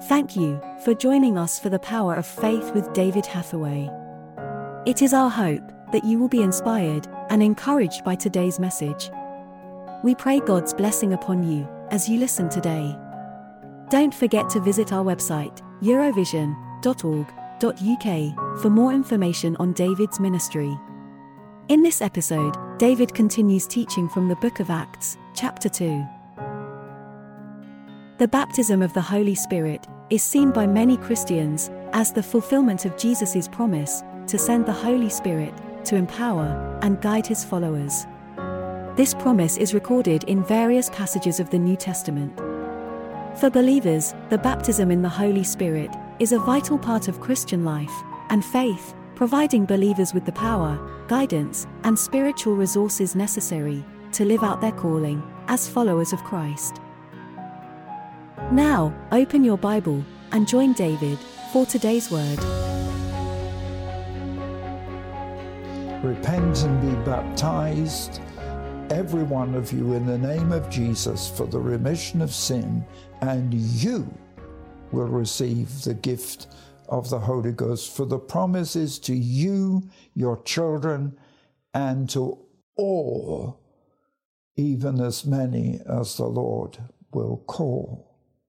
Thank you for joining us for the Power of Faith with David Hathaway. It is our hope that you will be inspired and encouraged by today's message. We pray God's blessing upon you as you listen today. Don't forget to visit our website, eurovision.org.uk, for more information on David's ministry. In this episode, David continues teaching from the book of Acts, chapter 2. The baptism of the Holy Spirit is seen by many Christians as the fulfillment of Jesus' promise to send the Holy Spirit to empower and guide his followers. This promise is recorded in various passages of the New Testament. For believers, the baptism in the Holy Spirit is a vital part of Christian life and faith, providing believers with the power, guidance, and spiritual resources necessary to live out their calling as followers of Christ. Now, open your Bible and join David for today's word. Repent and be baptized, every one of you, in the name of Jesus for the remission of sin, and you will receive the gift of the Holy Ghost. For the promise is to you, your children, and to all, even as many as the Lord will call.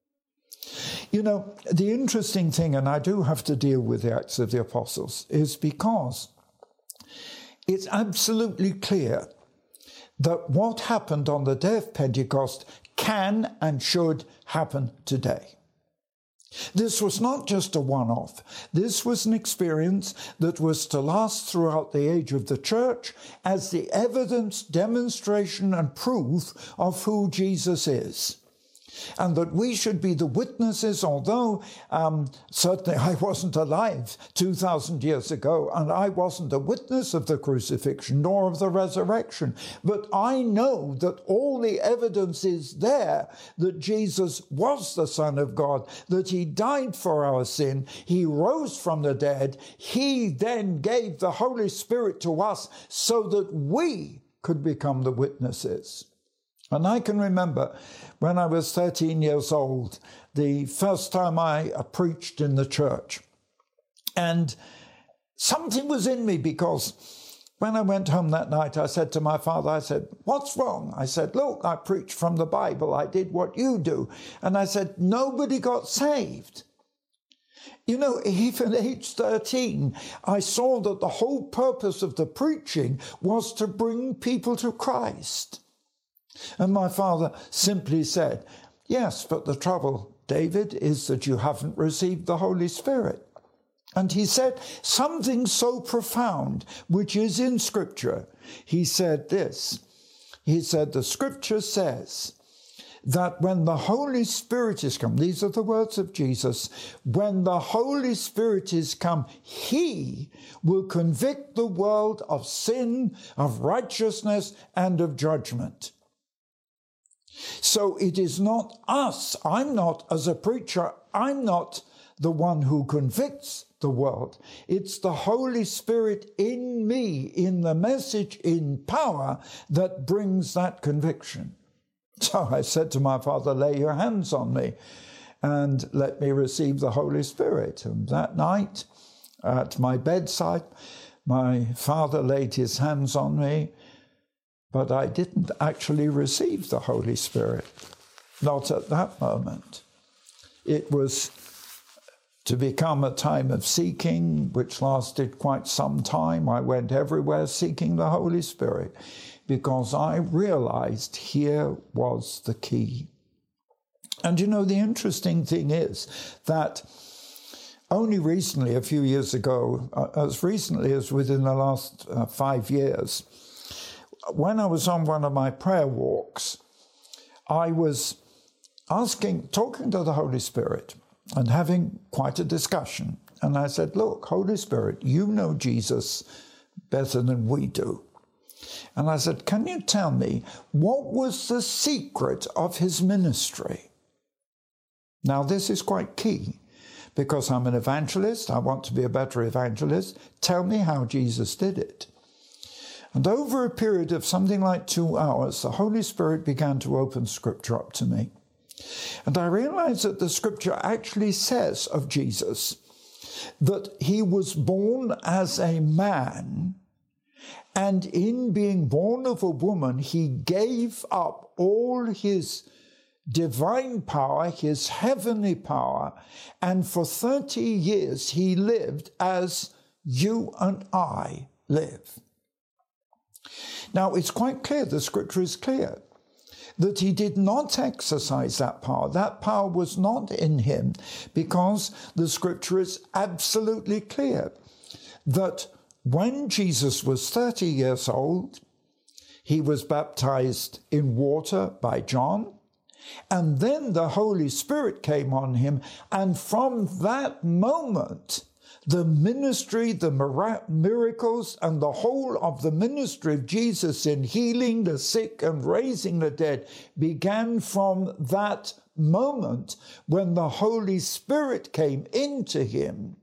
You know, the interesting thing, and I do have to deal with the Acts of the Apostles, is because it's absolutely clear that what happened on the day of Pentecost can and should happen today. This was not just a one-off. This was an experience that was to last throughout the age of the church as the evidence, demonstration, and proof of who Jesus is. And that we should be the witnesses, although certainly I wasn't alive 2,000 years ago, and I wasn't a witness of the crucifixion nor of the resurrection. But I know that all the evidence is there that Jesus was the Son of God, that he died for our sin, he rose from the dead, he then gave the Holy Spirit to us so that we could become the witnesses. And I can remember when I was 13 years old, the first time I preached in the church. And something was in me, because when I went home that night, I said to my father, I said, "What's wrong?" I said, "Look, I preached from the Bible. I did what you do." And I said, "Nobody got saved." You know, even at age 13, I saw that the whole purpose of the preaching was to bring people to Christ. And my father simply said, "Yes, but the trouble, David, is that you haven't received the Holy Spirit." And he said something so profound, which is in Scripture. He said this. He said, the Scripture says that when the Holy Spirit is come, these are the words of Jesus, when the Holy Spirit is come, he will convict the world of sin, of righteousness, and of judgment. So it is not us. I'm not, as a preacher, I'm not the one who convicts the world. It's the Holy Spirit in me, in the message, in power, that brings that conviction. So I said to my father, "Lay your hands on me and let me receive the Holy Spirit." And that night, at my bedside, my father laid his hands on me. But I didn't actually receive the Holy Spirit, not at that moment. It was to become a time of seeking, which lasted quite some time. I went everywhere seeking the Holy Spirit, because I realized here was the key. And you know, the interesting thing is that only recently, a few years ago, as recently as within the last 5 years, when I was on one of my prayer walks, I was talking to the Holy Spirit and having quite a discussion. And I said, "Look, Holy Spirit, you know Jesus better than we do." And I said, "Can you tell me what was the secret of his ministry?" Now, this is quite key, because I'm an evangelist. I want to be a better evangelist. Tell me how Jesus did it. And over a period of something like 2 hours, the Holy Spirit began to open Scripture up to me. And I realize that the scripture actually says of Jesus that he was born as a man, and in being born of a woman, he gave up all his divine power, his heavenly power, and for 30 years he lived as you and I live. Now, it's quite clear, the scripture is clear, that he did not exercise that power. That power was not in him, because the scripture is absolutely clear that when Jesus was 30 years old, he was baptized in water by John, and then the Holy Spirit came on him, and from that moment, the ministry, the miracles, and the whole of the ministry of Jesus in healing the sick and raising the dead began from that moment when the Holy Spirit came into him.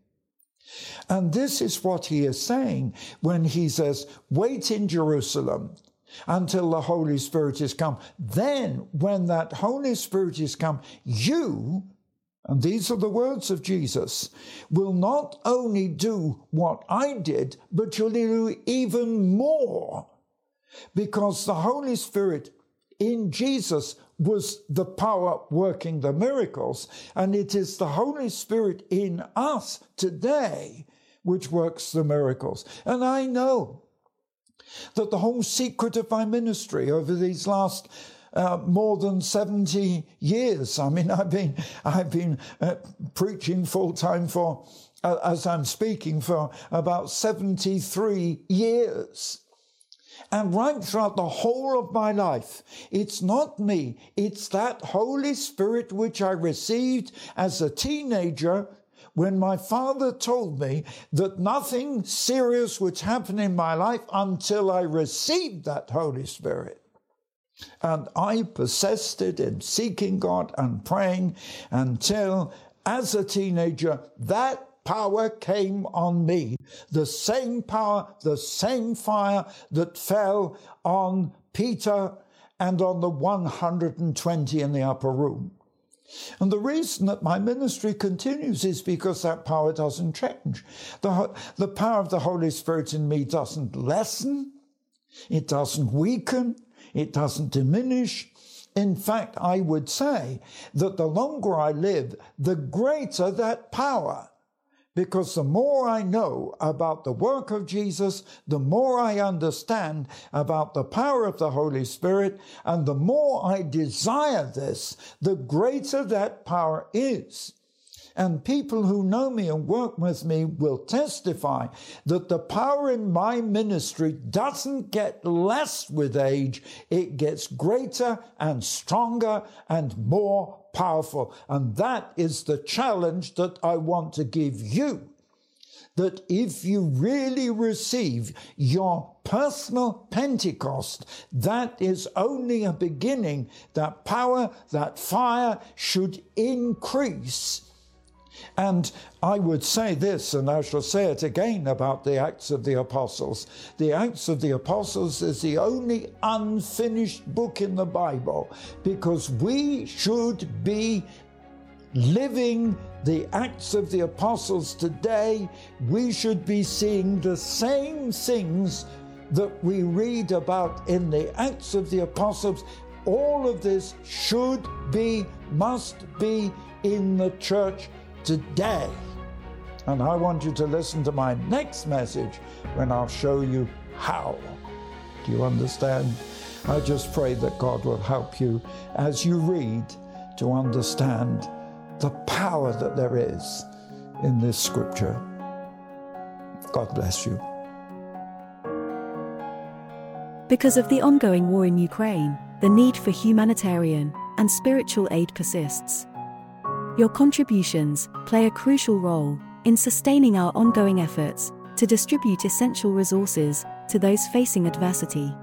And this is what he is saying when he says, wait in Jerusalem until the Holy Spirit is come. Then, when that Holy Spirit is come, you, and these are the words of Jesus, will not only do what I did, but you'll do even more. Because the Holy Spirit in Jesus was the power working the miracles, and it is the Holy Spirit in us today which works the miracles. And I know that the whole secret of my ministry over these last more than 70 years. I mean, I've been preaching full time for, as I'm speaking, for about 73 years. And right throughout the whole of my life, it's not me, it's that Holy Spirit which I received as a teenager when my father told me that nothing serious would happen in my life until I received that Holy Spirit. And I persisted in seeking God and praying until, as a teenager, that power came on me. The same power, the same fire that fell on Peter and on the 120 in the upper room. And the reason that my ministry continues is because that power doesn't change. The power of the Holy Spirit in me doesn't lessen, it doesn't weaken, it doesn't diminish. In fact, I would say that the longer I live, the greater that power. Because the more I know about the work of Jesus, the more I understand about the power of the Holy Spirit, and the more I desire this, the greater that power is. And people who know me and work with me will testify that the power in my ministry doesn't get less with age, it gets greater and stronger and more powerful. And that is the challenge that I want to give you. That if you really receive your personal Pentecost, that is only a beginning. That power, that fire should increase. And I would say this, and I shall say it again about the Acts of the Apostles. The Acts of the Apostles is the only unfinished book in the Bible, because we should be living the Acts of the Apostles today. We should be seeing the same things that we read about in the Acts of the Apostles. All of this should be, must be in the church today. And I want you to listen to my next message when I'll show you how. Do you understand? I just pray that God will help you as you read to understand the power that there is in this scripture. God bless you. Because of the ongoing war in Ukraine, the need for humanitarian and spiritual aid persists. Your contributions play a crucial role in sustaining our ongoing efforts to distribute essential resources to those facing adversity.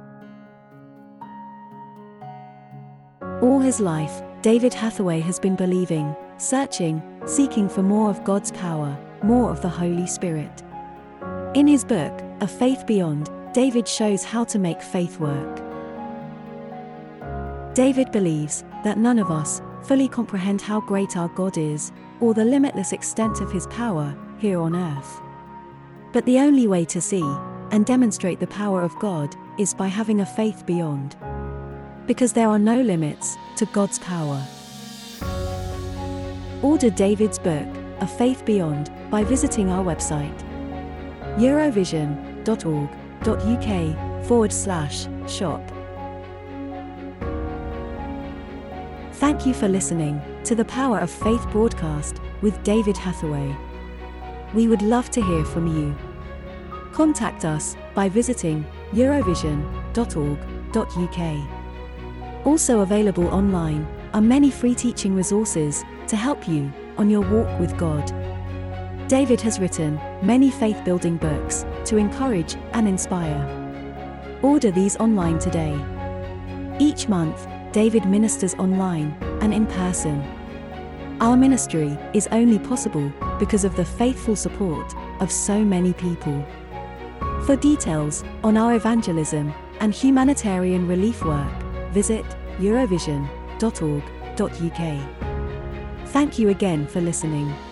All his life, David Hathaway has been believing, searching, seeking for more of God's power, more of the Holy Spirit. In his book, A Faith Beyond, David shows how to make faith work. David believes that none of us fully comprehend how great our God is, or the limitless extent of His power here on earth. But the only way to see and demonstrate the power of God is by having a faith beyond. Because there are no limits to God's power. Order David's book, A Faith Beyond, by visiting our website, eurovision.org.uk/shop. Thank you for listening to the Power of Faith broadcast with David Hathaway. We would love to hear from you. Contact us by visiting eurovision.org.uk. Also available online are many free teaching resources to help you on your walk with God. David has written many faith-building books to encourage and inspire. Order these online today. Each month, David ministers online and in person. Our ministry is only possible because of the faithful support of so many people. For details on our evangelism and humanitarian relief work, visit eurovision.org.uk. Thank you again for listening.